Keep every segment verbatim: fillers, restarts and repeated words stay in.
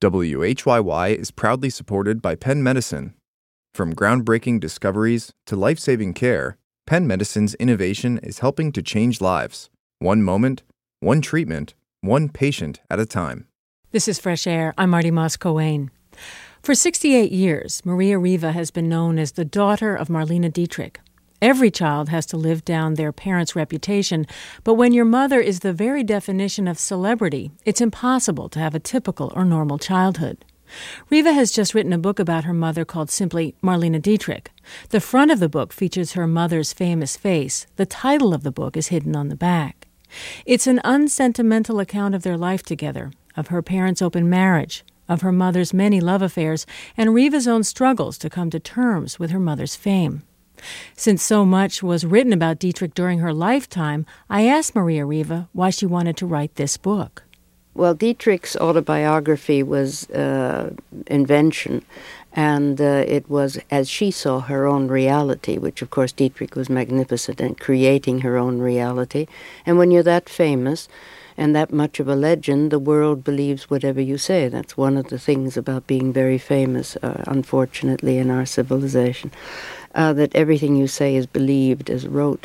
W H Y Y is proudly supported by Penn Medicine. From groundbreaking discoveries to life-saving care, Penn Medicine's innovation is helping to change lives, one moment, one treatment, one patient at a time. This is Fresh Air. I'm Marty Moss-Coane. For sixty-eight years, Maria Riva has been known as the daughter of Marlene Dietrich. Every child has to live down their parents' reputation, but when your mother is the very definition of celebrity, it's impossible to have a typical or normal childhood. Riva has just written a book about her mother called simply Marlene Dietrich. The front of the book features her mother's famous face. The title of the book is hidden on the back. It's an unsentimental account of their life together, of her parents' open marriage, of her mother's many love affairs, and Riva's own struggles to come to terms with her mother's fame. Since so much was written about Dietrich during her lifetime, I asked Maria Riva why she wanted to write this book. Well, Dietrich's autobiography was uh, invention, and uh, it was as she saw her own reality, which of course Dietrich was magnificent in creating her own reality. And when you're that famous and that much of a legend, the world believes whatever you say. That's one of the things about being very famous, uh, unfortunately, in our civilization. Uh, that everything you say is believed as rote.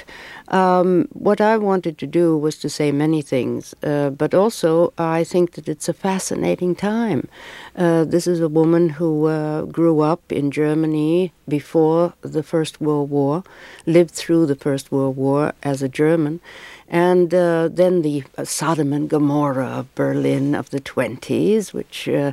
Um, what I wanted to do was to say many things, uh, but also I think that it's a fascinating time. Uh, this is a woman who uh, grew up in Germany before the First World War, lived through the First World War as a German, and uh, then the uh, Sodom and Gomorrah of Berlin of the twenties, which uh,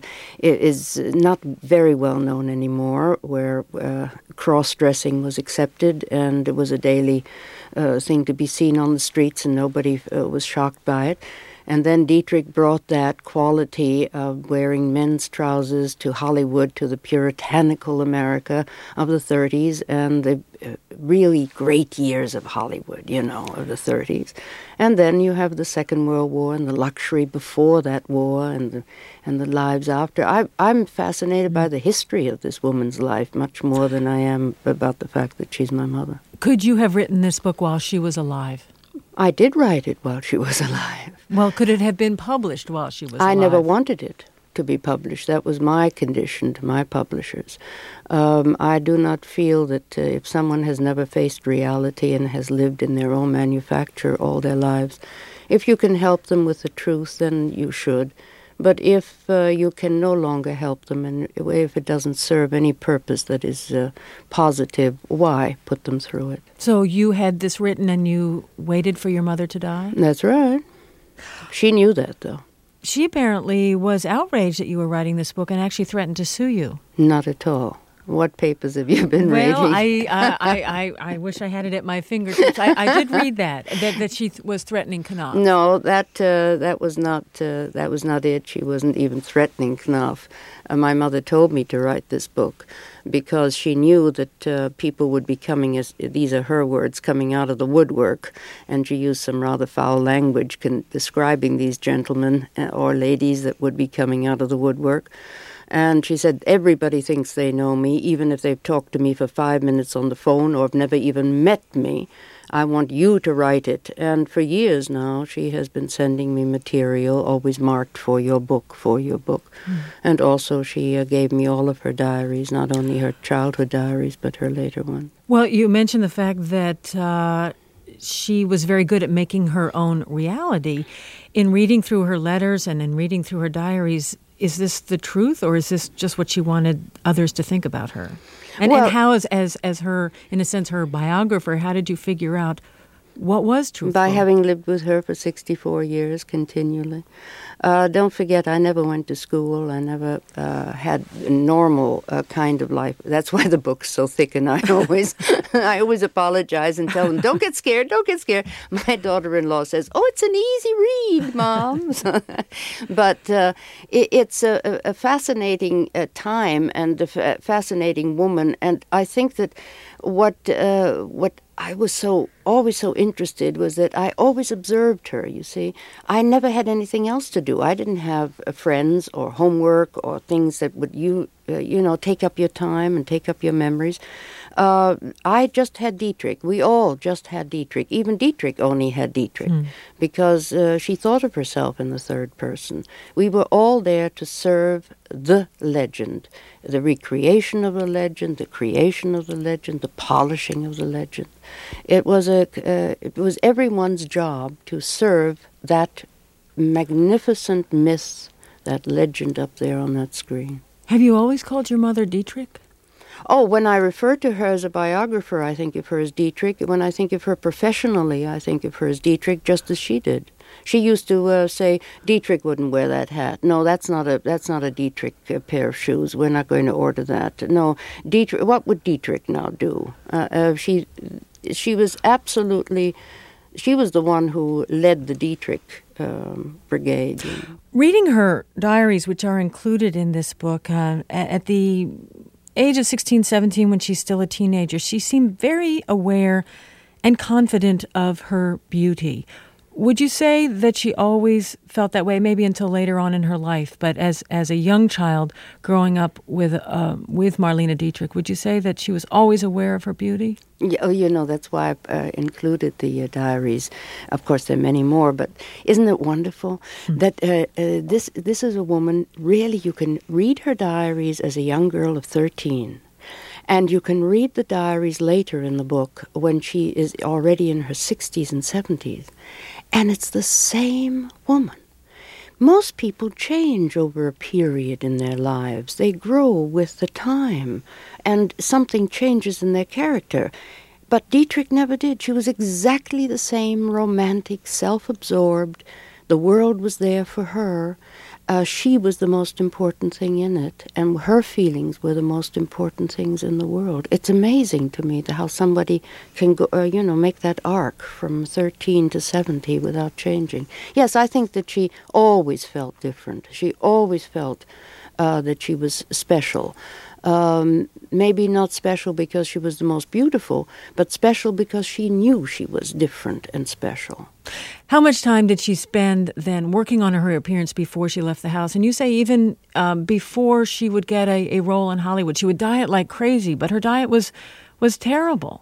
is not very well known anymore, where uh, cross-dressing was accepted and it was a daily uh, thing to be seen on the streets and nobody uh, was shocked by it. And then Dietrich brought that quality of wearing men's trousers to Hollywood, to the puritanical America of the thirties, and the uh, really great years of Hollywood, you know, of the thirties. And then you have the Second World War and the luxury before that war and the, and the lives after. I, I'm fascinated by the history of this woman's life much more than I am about the fact that she's my mother. Could you have written this book while she was alive? I did write it while she was alive. Well, could it have been published while she was I alive? never wanted it to be published. That was my condition to my publishers. Um, I do not feel that uh, if someone has never faced reality and has lived in their own manufacture all their lives, if you can help them with the truth, then you should. But if uh, you can no longer help them, and if it doesn't serve any purpose that is uh, positive, why put them through it? So you had this written and you waited for your mother to die? That's right. She knew that, though. She apparently was outraged that you were writing this book and actually threatened to sue you. Not at all. What papers have you been well, reading? Well, I, I, I, I wish I had it at my fingertips. I, I did read that, that that she th- was threatening Knopf. No, that uh, that was not uh, that was not it. She wasn't even threatening Knopf. Uh, my mother told me to write this book because she knew that uh, people would be coming, as these are her words, coming out of the woodwork, and she used some rather foul language con- describing these gentlemen uh, or ladies that would be coming out of the woodwork. And she said, everybody thinks they know me, even if they've talked to me for five minutes on the phone or have never even met me. I want you to write it. And for years now, she has been sending me material, always marked for your book, for your book. Mm. And also she uh, gave me all of her diaries, not only her childhood diaries, but her later ones. Well, you mentioned the fact that uh, she was very good at making her own reality. In reading through her letters and in reading through her diaries, is this the truth, or is this just what she wanted others to think about her? And, well, and how, as, as as her, in a sense, her biographer, how did you figure out what was truthful? By having lived with her for sixty-four years continually. Uh, don't forget, I never went to school. I never uh, had a normal uh, kind of life. That's why the book's so thick, and I always I always apologize and tell them, don't get scared, don't get scared. My daughter-in-law says, oh, it's an easy read, Mom. But uh, it, it's a, a fascinating uh, time and a fa- fascinating woman, and I think that what uh, what I was so always so interested was that I always observed her, you see. I never had anything else to do. I didn't have uh, friends or homework or things that would you uh, you know, take up your time and take up your memories. Uh, I just had Dietrich. We all just had Dietrich. Even Dietrich only had Dietrich mm. because uh, she thought of herself in the third person. We were all there to serve the legend, the recreation of the legend, the creation of the legend, the polishing of the legend. It was a, uh, it was everyone's job to serve that magnificent myth, that legend up there on that screen. Have you always called your mother Dietrich? Oh, when I refer to her as a biographer, I think of her as Dietrich. When I think of her professionally, I think of her as Dietrich, just as she did. She used to uh, say, Dietrich wouldn't wear that hat. No, that's not a that's not a Dietrich uh, pair of shoes. We're not going to order that. No, Dietrich. What would Dietrich now do? Uh, uh, she she was absolutely. She was the one who led the Dietrich um, brigade. You know. Reading her diaries, which are included in this book, uh, at the age of sixteen, seventeen, when she's still a teenager, she seemed very aware and confident of her beauty. Would you say that she always felt that way, maybe until later on in her life, but as as a young child growing up with uh, with Marlene Dietrich, would you say that she was always aware of her beauty? Yeah, oh, you know, that's why I uh, included the uh, diaries. Of course, there are many more, but isn't it wonderful mm. that uh, uh, this this is a woman, really, you can read her diaries as a young girl of thirteen. And you can read the diaries later in the book when she is already in her sixties and seventies. And it's the same woman. Most people change over a period in their lives. They grow with the time, and something changes in their character. But Dietrich never did. She was exactly the same romantic, self-absorbed. The world was there for her. Uh, she was the most important thing in it, and her feelings were the most important things in the world. It's amazing to me how somebody can go, uh, you know, make that arc from thirteen to seventy without changing. Yes, I think that she always felt different. She always felt uh, that she was special. Um, maybe not special because she was the most beautiful, but special because she knew she was different and special. How much time did she spend then working on her appearance before she left the house? And you say even um, before she would get a, a role in Hollywood, she would diet like crazy, but her diet was was terrible.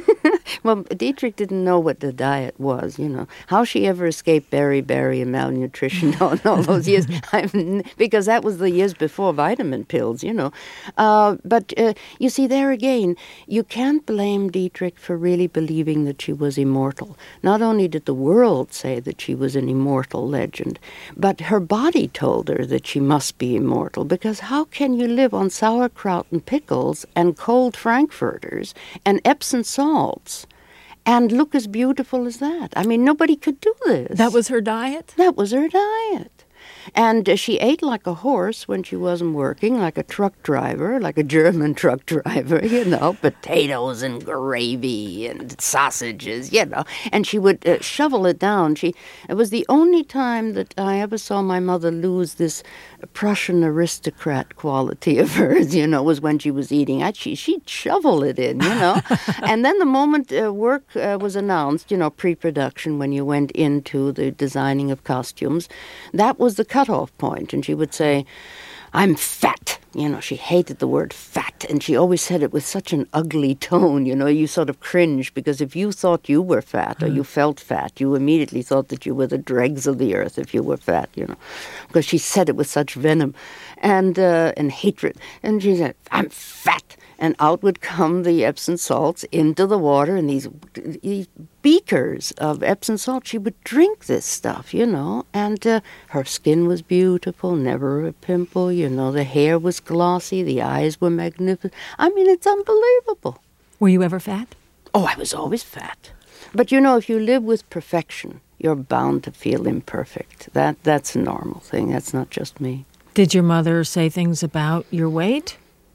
Well, Dietrich didn't know what the diet was, you know. How she ever escaped beriberi and malnutrition all, all those years, I'm, because that was the years before vitamin pills, you know. Uh, but uh, you see, there again, you can't blame Dietrich for really believing that she was immortal. Not only did the world say that she was an immortal legend, but her body told her that she must be immortal, because how can you live on sauerkraut and pickles and cold frankfurters and Epsom salts and look as beautiful as that? I mean, nobody could do this. That was her diet? That was her diet. And uh, she ate like a horse when she wasn't working, like a truck driver, like a German truck driver, you know, potatoes and gravy and sausages, you know. And she would uh, shovel it down. She It was the only time that I ever saw my mother lose this Prussian aristocrat quality of hers, you know, was when she was eating. I, she, she'd shovel it in, you know. And then the moment uh, work uh, was announced, you know, pre-production, when you went into the designing of costumes, that was the cutoff point. And she would say, I'm fat. You know, she hated the word fat, and she always said it with such an ugly tone. You know, you sort of cringed, because if you thought you were fat or you felt fat, you immediately thought that you were the dregs of the earth if you were fat, you know, because she said it with such venom and uh, and hatred. And she said, I'm fat. And out would come the Epsom salts into the water, and these, these beakers of Epsom salt. She would drink this stuff, you know, and uh, her skin was beautiful, never a pimple, you know, the hair was glossy, the eyes were magnificent. I mean, it's unbelievable. Were you ever fat? Oh, I was always fat. But, you know, if you live with perfection, you're bound to feel imperfect. That That's a normal thing. That's not just me. Did your mother say things about your weight?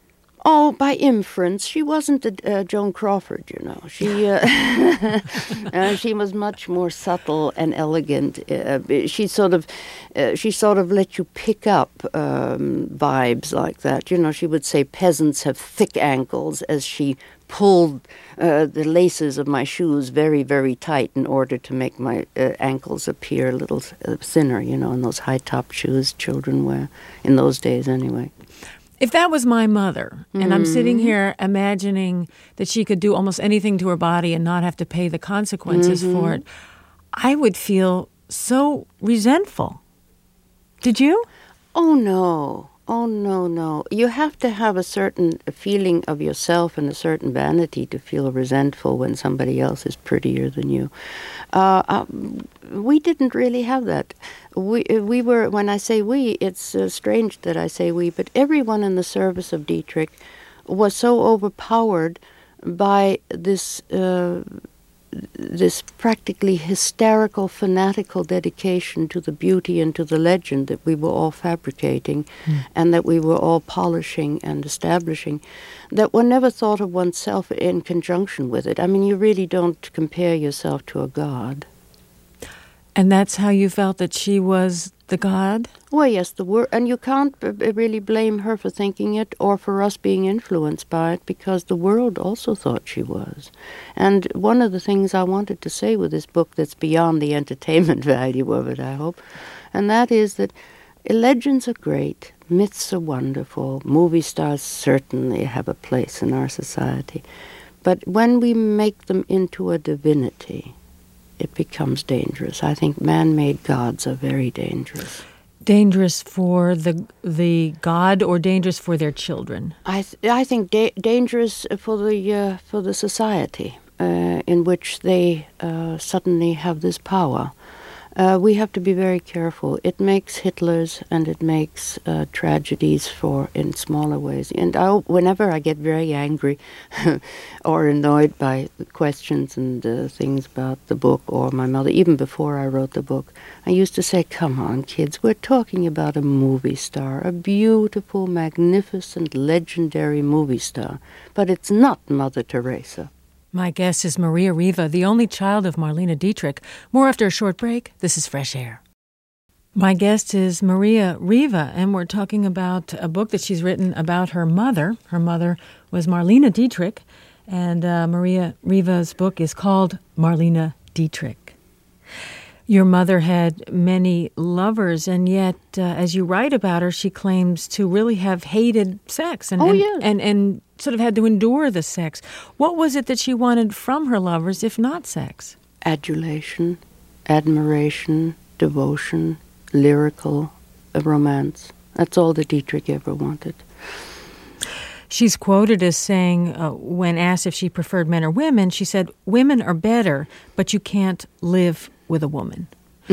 Oh, by inference, she wasn't a, uh, Joan Crawford, you know. She uh, uh, she was much more subtle and elegant. Uh, she sort of uh, she sort of let you pick up um, vibes like that. You know, she would say peasants have thick ankles, as she pulled uh, the laces of my shoes very, very tight in order to make my uh, ankles appear a little uh, thinner, you know, in those high-top shoes children wear, in those days anyway. If that was my mother, and mm-hmm. I'm sitting here imagining that she could do almost anything to her body and not have to pay the consequences mm-hmm. for it, I would feel so resentful. Did you? Oh, no. Oh, no, no. You have to have a certain feeling of yourself and a certain vanity to feel resentful when somebody else is prettier than you. Uh, uh, we didn't really have that. We, we were, when I say we, it's uh, strange that I say we, but everyone in the service of Dietrich was so overpowered by this uh, this practically hysterical, fanatical dedication to the beauty and to the legend that we were all fabricating mm. and that we were all polishing and establishing, that one never thought of oneself in conjunction with it. I mean, you really don't compare yourself to a god. And that's how you felt that she was the god? Well, yes, the word, and you can't b- really blame her for thinking it or for us being influenced by it, because the world also thought she was. And one of the things I wanted to say with this book that's beyond the entertainment value of it, I hope, and that is that legends are great, myths are wonderful, movie stars certainly have a place in our society. But when we make them into a divinity, it becomes dangerous. I think man-made gods are very dangerous. Dangerous for the the god, or dangerous for their children? I th- I think da- dangerous for the uh, for the society uh, in which they uh, suddenly have this power. Uh, we have to be very careful. It makes Hitlers and it makes uh, tragedies for in smaller ways. And I, whenever I get very angry or annoyed by questions and uh, things about the book or my mother, even before I wrote the book, I used to say, come on, kids, we're talking about a movie star, a beautiful, magnificent, legendary movie star. But it's not Mother Teresa. My guest is Maria Riva, the only child of Marlene Dietrich. More after a short break. This is Fresh Air. My guest is Maria Riva, and we're talking about a book that she's written about her mother. Her mother was Marlene Dietrich, and uh, Maria Riva's book is called Marlene Dietrich. Your mother had many lovers, and yet, uh, as you write about her, she claims to really have hated sex and, oh, and, yes. and, and sort of had to endure the sex. What was it that she wanted from her lovers, if not sex? Adulation, admiration, devotion, lyrical romance. That's all that Dietrich ever wanted. She's quoted as saying, uh, when asked if she preferred men or women, she said, women are better, but you can't live with a woman.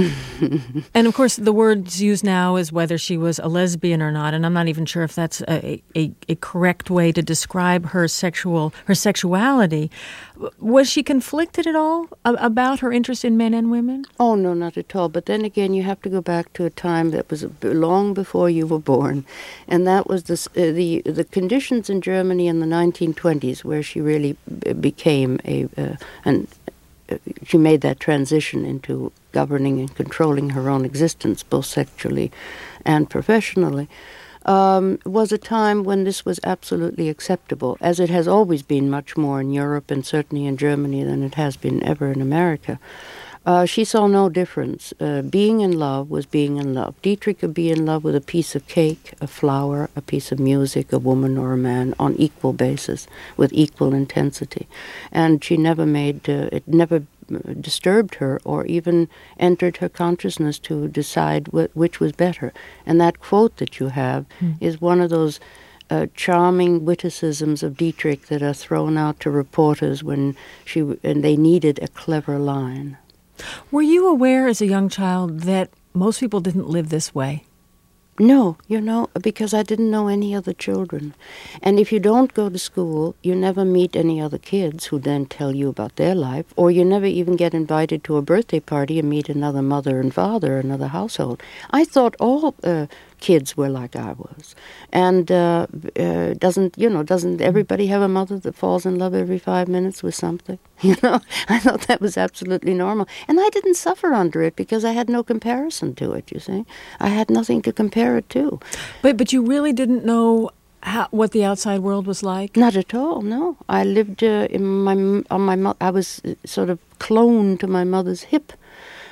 And of course, the words used now is whether she was a lesbian or not, and I'm not even sure if that's a, a, a correct way to describe her sexual her sexuality. Was she conflicted at all about her interest in men and women? Oh, no, not at all. But then again, you have to go back to a time that was long before you were born, and that was the uh, the the conditions in Germany in the nineteen twenties, where she really became a uh, an she made that transition into governing and controlling her own existence, both sexually and professionally, um, was a time when this was absolutely acceptable, as it has always been much more in Europe and certainly in Germany than it has been ever in America. Uh, she saw no difference. Uh, being in love was being in love. Dietrich could be in love with a piece of cake, a flower, a piece of music, a woman or a man, on equal basis, with equal intensity. And she never made, uh, it never disturbed her or even entered her consciousness to decide wh- which was better. And that quote that you have mm. is one of those Uh, charming witticisms of Dietrich that are thrown out to reporters when she w- and they needed a clever line. Were you aware as a young child that most people didn't live this way? No, you know, because I didn't know any other children. And if you don't go to school, you never meet any other kids who then tell you about their life, or you never even get invited to a birthday party and meet another mother and father, another household. I thought all uh, kids were like I was. And uh, uh, doesn't, you know, doesn't everybody have a mother that falls in love every five minutes with something? You know, I thought that was absolutely normal. And I didn't suffer under it because I had no comparison to it, you see. I had nothing to compare it to. But but you really didn't know how, what the outside world was like? Not at all, no. I lived uh, in my, on my, mo- I was sort of cloned to my mother's hip.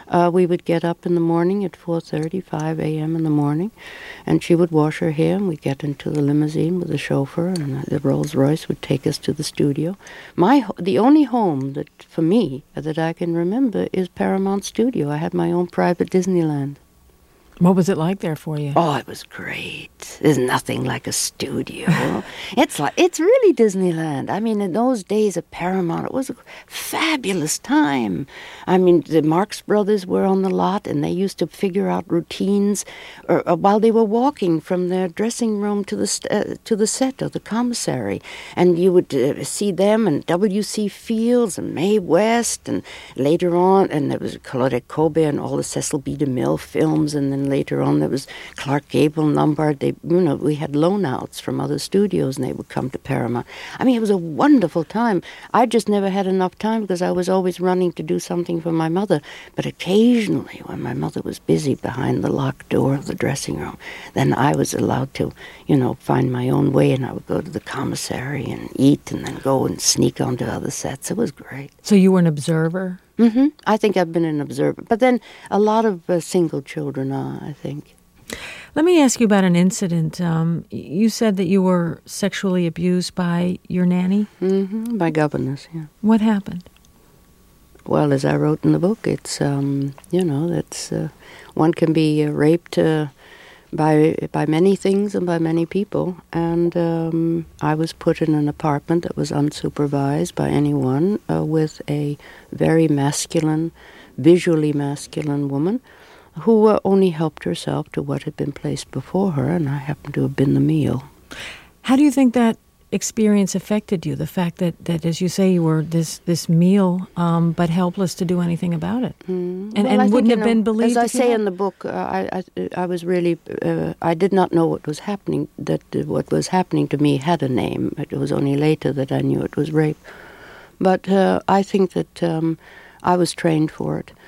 Uh, we would get up in the morning at four thirty, five a.m. in the morning, and she would wash her hair, and we'd get into the limousine with the chauffeur, and the Rolls Royce would take us to the studio. My The only home that, for me, that I can remember is Paramount Studio. I had my own private Disneyland. What was it like there for you? Oh, it was great. There's nothing like a studio. It's like it's really Disneyland. I mean, in those days of Paramount, it was a fabulous time. I mean, the Marx Brothers were on the lot, and they used to figure out routines or, or while they were walking from their dressing room to the st- uh, to the set or the commissary, and you would uh, see them and W C Fields and Mae West, and later on, and there was Claudette Colbert and all the Cecil B. DeMille films, and then later on there was Clark Gable and Lombard. They, you know, we had loan outs from other studios, and they would come to Paramount. I mean, it was a wonderful time. I just never had enough time because I was always running to do something for my mother. But occasionally, when my mother was busy behind the locked door of the dressing room, then I was allowed to, you know, find my own way, and I would go to the commissary and eat, and then go and sneak onto other sets. It was great. So you were an observer? Mm-hmm. I think I've been an observer. But then a lot of uh, single children are, I think. Let me ask you about an incident. Um, you said that you were sexually abused by your nanny? Mm-hmm. By governess, yeah. What happened? Well, as I wrote in the book, it's, um, you know, that's uh, one can be uh, raped uh, by by many things and by many people. And um, I was put in an apartment that was unsupervised by anyone uh, with a very masculine, visually masculine woman who uh, only helped herself to what had been placed before her, and I happened to have been the meal. How do you think that experience affected you? The fact that, that as you say, you were this this meal, um, but helpless to do anything about it, mm. and, well, and wouldn't have know, been believed. As I say had? in the book, uh, I, I I was really uh, I did not know what was happening. That uh, what was happening to me had a name. It was only later that I knew it was rape. But uh, I think that um, I was trained for it.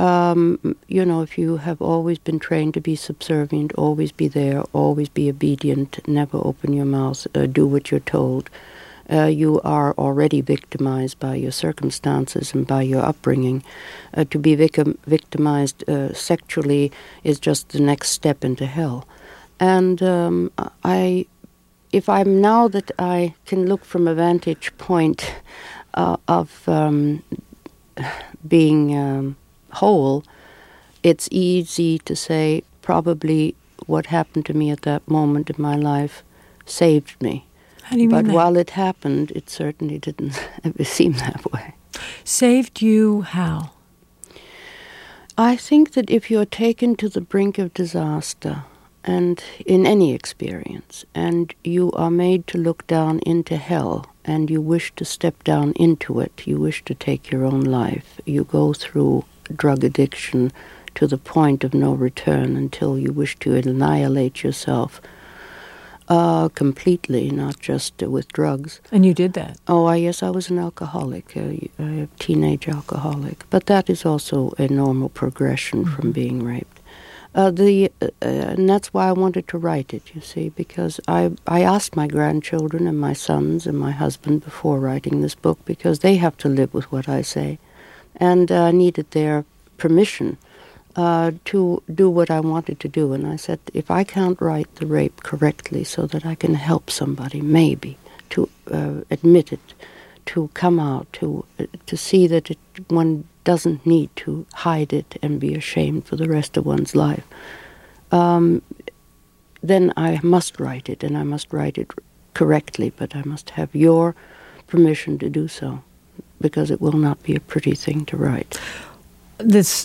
Um, you know, if you have always been trained to be subservient, always be there, always be obedient, never open your mouth, uh, do what you're told, uh, you are already victimized by your circumstances and by your upbringing. Uh, to be victim- victimized uh, sexually is just the next step into hell. And um, I, if I'm now that I can look from a vantage point uh, of um, being Um, whole, it's easy to say probably what happened to me at that moment in my life saved me. How do you but mean that? While it happened, it certainly didn't ever seem that way. Saved you how? I think that if you're taken to the brink of disaster, and in any experience, and you are made to look down into hell, and you wish to step down into it, you wish to take your own life, you go through drug addiction to the point of no return until you wish to annihilate yourself uh, completely, not just uh, with drugs. And you did that? Oh, I, yes, I was an alcoholic, a, a teenage alcoholic. But that is also a normal progression mm-hmm. from being raped. Uh, the uh, and that's why I wanted to write it, you see, because I, I asked my grandchildren and my sons and my husband before writing this book, because they have to live with what I say. And I uh, needed their permission uh, to do what I wanted to do. And I said, if I can't write the rape correctly so that I can help somebody, maybe, to uh, admit it, to come out, to uh, to see that it, one doesn't need to hide it and be ashamed for the rest of one's life, um, then I must write it, and I must write it correctly, but I must have your permission to do so, because it will not be a pretty thing to write. This,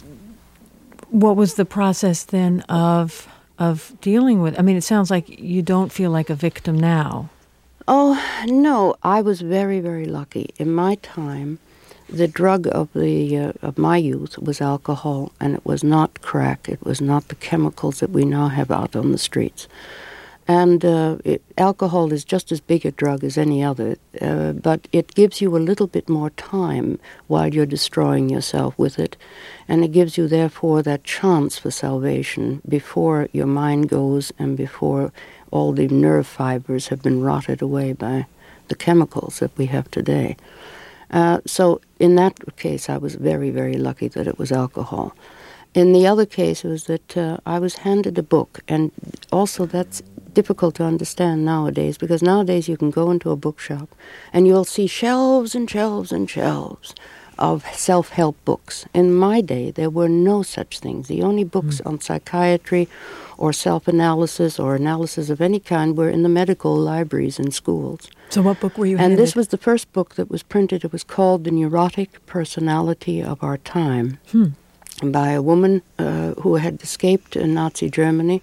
what was the process then of of dealing with? I mean, it sounds like you don't feel like a victim now. Oh, no, I was very, very lucky. In my time, the drug of the uh, of my youth was alcohol, and it was not crack. It was not the chemicals that we now have out on the streets. And uh, it, alcohol is just as big a drug as any other, uh, but it gives you a little bit more time while you're destroying yourself with it, and it gives you, therefore, that chance for salvation before your mind goes and before all the nerve fibers have been rotted away by the chemicals that we have today. Uh, so in that case, I was very, very lucky that it was alcohol. In the other case, it was that uh, I was handed a book, and also that's difficult to understand nowadays, because nowadays you can go into a bookshop and you'll see shelves and shelves and shelves of self-help books. In my day, there were no such things. The only books mm. on psychiatry or self-analysis or analysis of any kind were in the medical libraries in schools. So what book were you And handed? This was the first book that was printed. It was called The Neurotic Personality of Our Time, hmm. by a woman uh, who had escaped in Nazi Germany,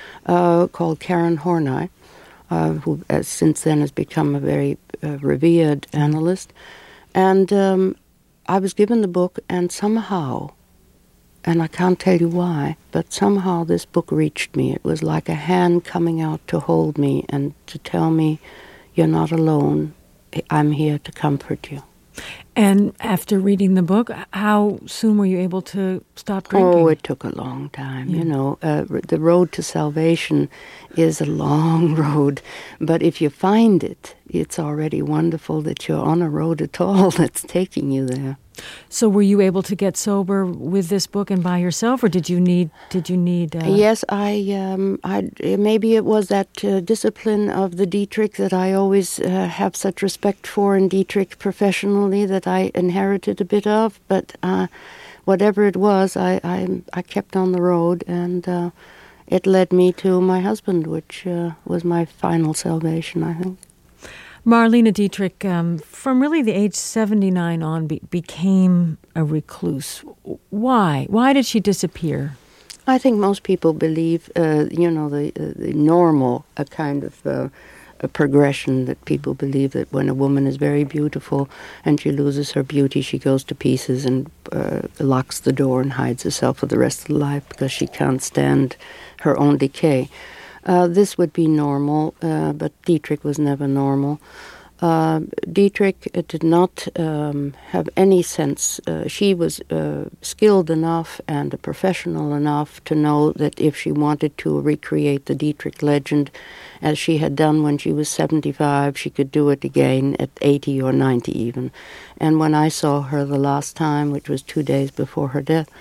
uh, called Karen Horney, uh, who uh, since then has become a very uh, revered analyst. And um, I was given the book, and somehow, and I can't tell you why, but somehow this book reached me. It was like a hand coming out to hold me and to tell me, you're not alone, I'm here to comfort you. And after reading the book, how soon were you able to stop drinking? Oh, it took a long time. Yeah. You know, uh, the road to salvation is a long road. But if you find it, it's already wonderful that you're on a road at all that's taking you there. So were you able to get sober with this book and by yourself, or did you need, did you need... Uh... Yes, I, um, I, maybe it was that uh, discipline of the Dietrich that I always uh, have such respect for in Dietrich professionally that I inherited a bit of, but uh, whatever it was, I, I, I kept on the road, and uh, it led me to my husband, which uh, was my final salvation, I think. Marlene Dietrich, um, from really the age seventy-nine on, be- became a recluse. Why? Why did she disappear? I think most people believe, uh, you know, the, uh, the normal a kind of uh, a progression that people believe that when a woman is very beautiful and she loses her beauty, she goes to pieces and uh, locks the door and hides herself for the rest of her life because she can't stand her own decay. Uh, this would be normal, uh, but Dietrich was never normal. Uh, Dietrich uh, did not um, have any sense. Uh, she was uh, skilled enough and a professional enough to know that if she wanted to recreate the Dietrich legend, as she had done when she was seventy-five, she could do it again at eighty or ninety even. And when I saw her the last time, which was two days before her death,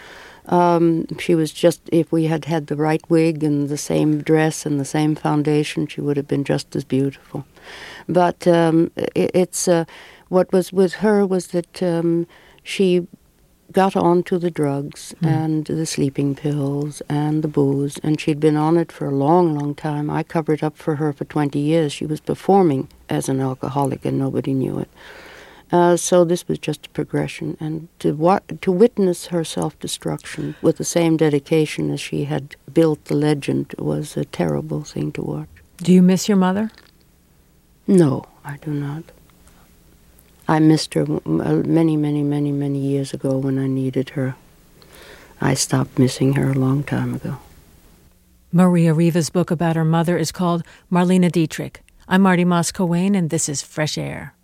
Um, she was just, if we had had the right wig and the same dress and the same foundation, she would have been just as beautiful. But um, it, it's, uh, what was with her was that um, she got on to the drugs mm. and the sleeping pills and the booze, and she'd been on it for a long, long time. I covered up for her for twenty years. She was performing as an alcoholic and nobody knew it. Uh, so this was just a progression, and to wa- to witness her self-destruction with the same dedication as she had built the legend was a terrible thing to watch. Do you miss your mother? No, I do not. I missed her many, many, many, many years ago when I needed her. I stopped missing her a long time ago. Maria Riva's book about her mother is called Marlene Dietrich. I'm Marty Moss-Cowain, and this is Fresh Air.